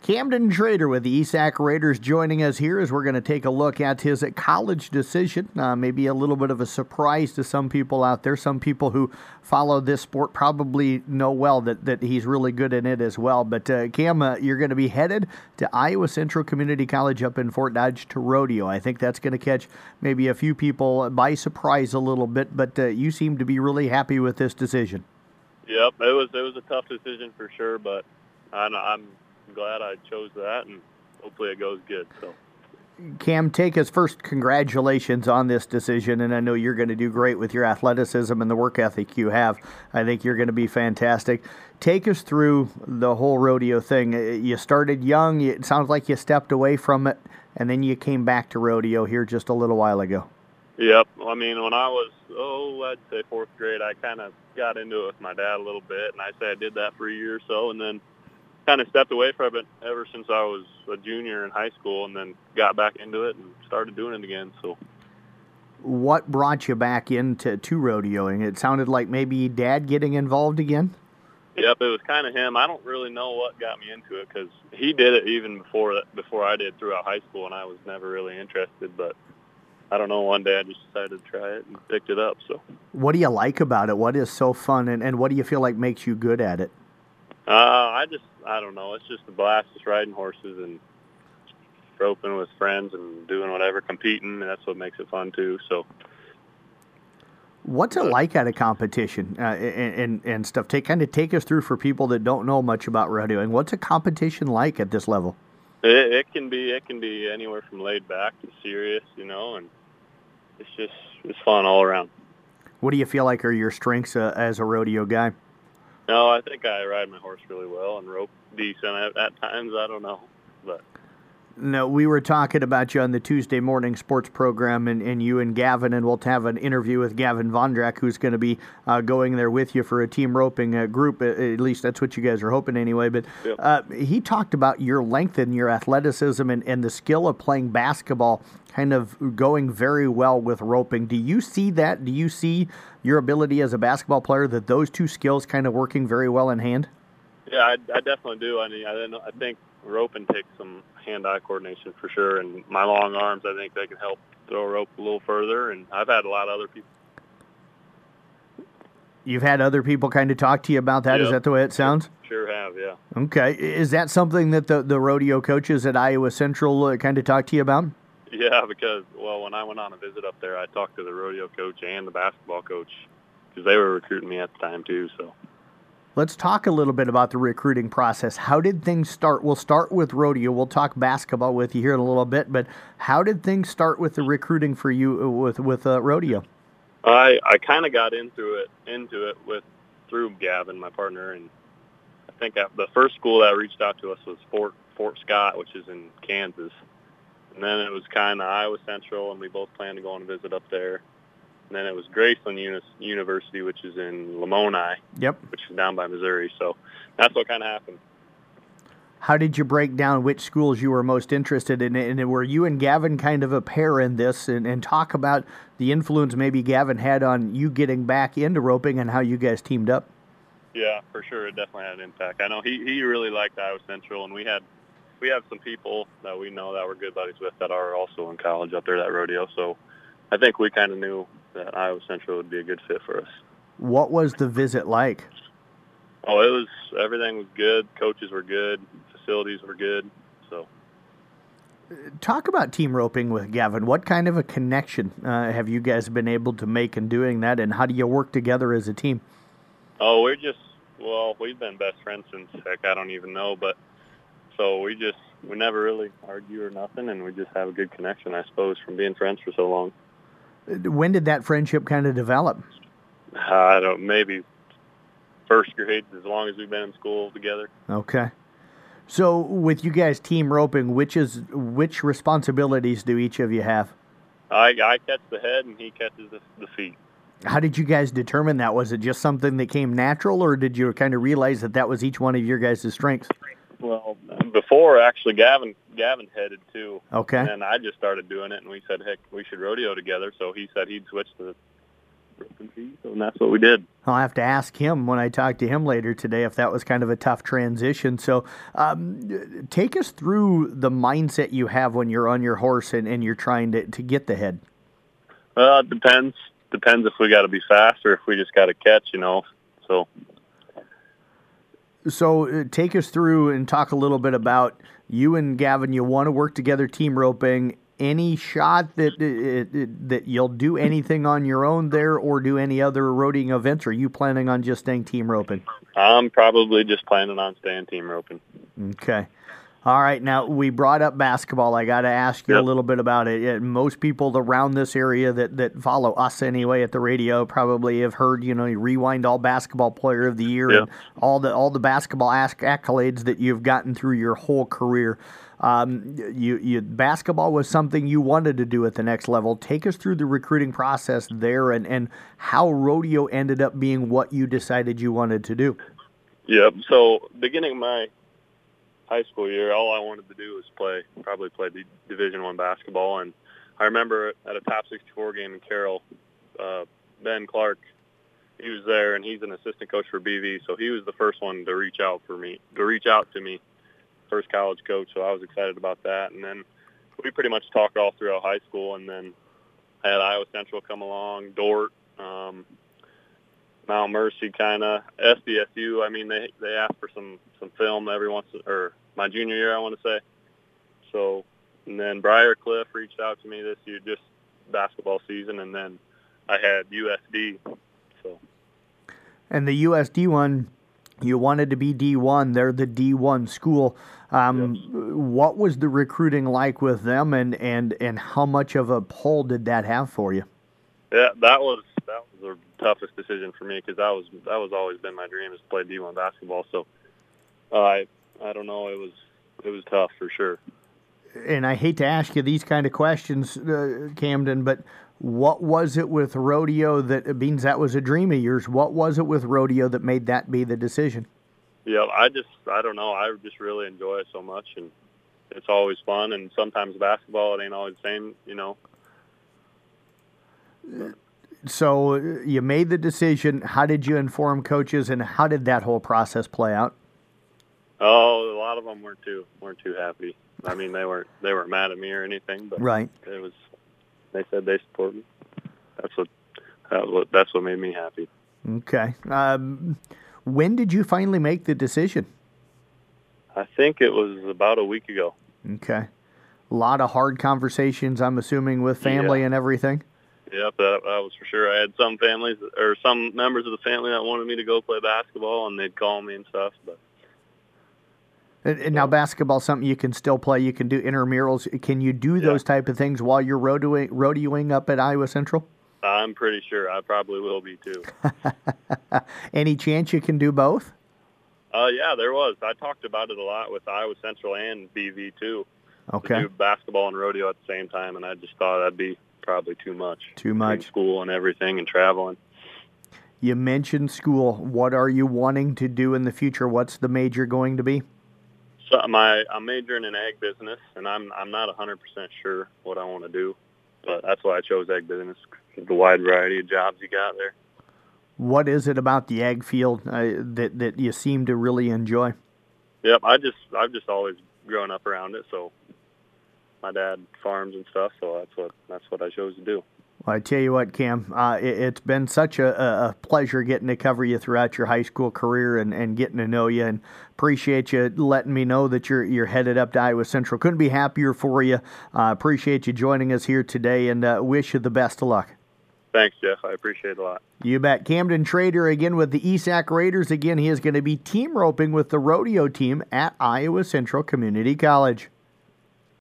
Camden Trader with the ESAC Raiders joining us here as we're going to take a look at his college decision. Maybe a little bit of a surprise to some people out there. Some people who follow this sport probably know well that he's really good in it as well. But Cam, you're going to be headed to Iowa Central Community College up in Fort Dodge to rodeo. I think that's going to catch maybe a few people by surprise a little bit, but you seem to be really happy with this decision. Yep, it was a tough decision for sure, but I'm glad I chose that, and hopefully it goes good. So, Cam, take us first. Congratulations on this decision, and I know you're going to do great with your athleticism and the work ethic you have. I think you're going to be fantastic. Take us through the whole rodeo thing. You started young. It sounds like you stepped away from it, and then you came back to rodeo here just a little while ago. Yep. I mean, when I was, I'd say fourth grade, I kind of got into it with my dad a little bit, and I say I did that for a year or so, and then kind of stepped away from it ever since I was a junior in high school, and then got back into it and started doing it again. So, what brought you back into rodeoing? It sounded like maybe Dad getting involved again. Yep, it was kind of him. I don't really know what got me into it because he did it even before I did throughout high school, and I was never really interested. But I don't know. One day I just decided to try it and picked it up. So, what do you like about it? What is so fun, and what do you feel like makes you good at it? I don't know. It's just a blast, just riding horses and roping with friends and doing whatever, competing, and that's what makes it fun too. So, what's it like at a competition and stuff? Take us through for people that don't know much about rodeoing. What's a competition like at this level? It can be anywhere from laid back to serious, and it's fun all around. What do you feel like are your strengths as a rodeo guy? No, I think I ride my horse really well and rope decent at times. I don't know, but. No, we were talking about you on the Tuesday morning sports program, and you and Gavin, and we'll have an interview with Gavin Vondrak, who's going to be going there with you for a team roping group. At least that's what you guys are hoping anyway. But yep. He talked about your length and your athleticism and the skill of playing basketball kind of going very well with roping. Do you see that? Do you see your ability as a basketball player that those two skills kind of working very well in hand? Yeah, I definitely do. I mean, I think roping takes some hand-eye coordination for sure, and my long arms, I think they can help throw a rope a little further, and I've had a lot of other people. You've had other people kind of talk to you about that? Yep. Is that the way it sounds? Sure have, yeah. Okay. Is that something that the rodeo coaches at Iowa Central kind of talk to you about? Yeah, because, when I went on a visit up there, I talked to the rodeo coach and the basketball coach because they were recruiting me at the time too, so. Let's talk a little bit about the recruiting process. How did things start? We'll start with rodeo. We'll talk basketball with you here in a little bit, but how did things start with the recruiting for you with rodeo? I kind of got into it through Gavin, my partner, and I think the first school that reached out to us was Fort Scott, which is in Kansas, and then it was kind of Iowa Central, and we both planned to go on a visit up there. And then it was Graceland University, which is in Lamoni, which is down by Missouri. So that's what kind of happened. How did you break down which schools you were most interested in? And were you and Gavin kind of a pair in this? And talk about the influence maybe Gavin had on you getting back into roping and how you guys teamed up. Yeah, for sure. It definitely had an impact. I know he really liked Iowa Central, and we have some people that we know that we're good buddies with that are also in college up there at rodeo. So I think we kind of knew that Iowa Central would be a good fit for us. What was the visit like? Everything was good. Coaches were good. Facilities were good. So, talk about team roping with Gavin. What kind of a connection have you guys been able to make in doing that, and how do you work together as a team? We've been best friends since, I don't even know, but so we never really argue or nothing, and we just have a good connection, I suppose, from being friends for so long. When did that friendship kind of develop? Maybe first grade, as long as we've been in school together. Okay. So with you guys team roping, which responsibilities do each of you have? I catch the head and he catches the feet. How did you guys determine that? Was it just something that came natural, or did you kind of realize that was each one of your guys' strengths? Well, before, actually, Gavin headed too. Okay. And then I just started doing it, and we said, heck, we should rodeo together. So he said he'd switch the roping feet, and that's what we did. I'll have to ask him when I talk to him later today if that was kind of a tough transition. So take us through the mindset you have when you're on your horse and you're trying to get the head. Well, it depends. Depends if we got to be fast or if we just got to catch, So take us through and talk a little bit about you and Gavin. You want to work together team roping. Any shot that you'll do anything on your own there or do any other roading events, or are you planning on just staying team roping? I'm probably just planning on staying team roping. Okay. All right. Now, we brought up basketball. I got to ask you a little bit about it. Most people around this area that follow us anyway at the radio probably have heard, you Rewind All Basketball Player of the Year and all the basketball accolades that you've gotten through your whole career. Basketball was something you wanted to do at the next level. Take us through the recruiting process there and how rodeo ended up being what you decided you wanted to do. Yep. So beginning of my high school year, all I wanted to do was play the Division I basketball. And I remember at a top 64 game in Carroll, Ben Clark, he was there, and he's an assistant coach for BV, so he was the first one to reach out to me. First college coach, so I was excited about that. And then we pretty much talked all throughout high school, and then I had Iowa Central come along, Dort, Mount Mercy, kind of SDSU. I mean, they asked for some film every once, or my junior year, I want to say. So, and then Briarcliff reached out to me this year, just basketball season, and then I had USD. So, and the USD one, you wanted to be D1. They're the D1 school. What was the recruiting like with them, and how much of a pull did that have for you? Yeah, that was the toughest decision for me because that was always been my dream is to play D1 basketball. So I don't know, it was tough for sure. And I hate to ask you these kind of questions, Camden, but what was it with rodeo that means that was a dream of yours? What was it with rodeo that made that be the decision? Yeah, I don't know. I just really enjoy it so much, and it's always fun. And sometimes basketball, it ain't always the same, So you made the decision. How did you inform coaches, and how did that whole process play out? Oh, a lot of them weren't too happy. I mean, they weren't mad at me or anything, but right. They said they support me. That's what made me happy. Okay. When did you finally make the decision? I think it was about a week ago. Okay. A lot of hard conversations, I'm assuming, with family and everything? Yep, that was for sure. I had some families or some members of the family that wanted me to go play basketball, and they'd call me and stuff. But and now basketball is something you can still play. You can do intramurals. Can you do those type of things while you're rodeoing up at Iowa Central? I'm pretty sure I probably will be too. Any chance you can do both? Yeah, there was. I talked about it a lot with Iowa Central and BV too. Okay. To do basketball and rodeo at the same time, and I just thought that'd be probably too much. Too much. School and everything and traveling. You mentioned school. What are you wanting to do in the future? What's the major going to be? So I'm majoring in ag business, and I'm not 100% sure what I want to do, but that's why I chose ag business. The wide variety of jobs you got there. What is it about the ag field that you seem to really enjoy? Yep, I've just always grown up around it. So my dad farms and stuff, so that's what I chose to do. Well, I tell you what, Cam, it's been such a pleasure getting to cover you throughout your high school career and getting to know you, and appreciate you letting me know that you're headed up to Iowa Central. Couldn't be happier for you. Appreciate you joining us here today, and wish you the best of luck. Thanks, Jeff. I appreciate it a lot. You bet. Camden Trader again with the ESAC Raiders. Again, he is going to be team roping with the rodeo team at Iowa Central Community College.